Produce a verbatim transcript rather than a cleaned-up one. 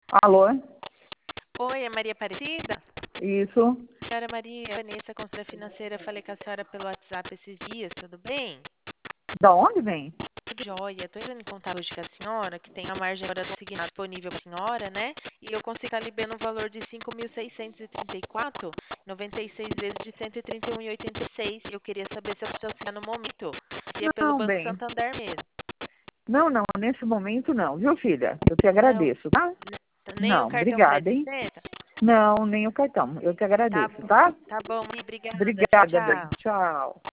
Alô? Oi, é Maria Aparecida? Isso? Senhora Maria, Vanessa, consultora financeira, falei com a senhora pelo WhatsApp esses dias, tudo bem? Da onde vem? Tudo jóia. Estou entrando em contato hoje com a senhora, que tem a margem agora do seguinte disponível para a senhora, né? E eu consigo estar liberando um valor de cinco mil seiscentos e trinta e quatro, noventa e seis vezes de cento e trinta e um e oitenta e seis. Eu queria saber se eu preciso auxiliar no momento. Se é pelo Não, Banco bem. Santander mesmo. Não, não, nesse momento não, viu, filha? Eu te Não, agradeço, tá? nem o Não, cartão faz obrigada, hein? diferença? Não, nem o cartão. Eu te Tá, agradeço, tá? tá bom, obrigada. Tchau, Obrigada, bem. tchau. Tchau.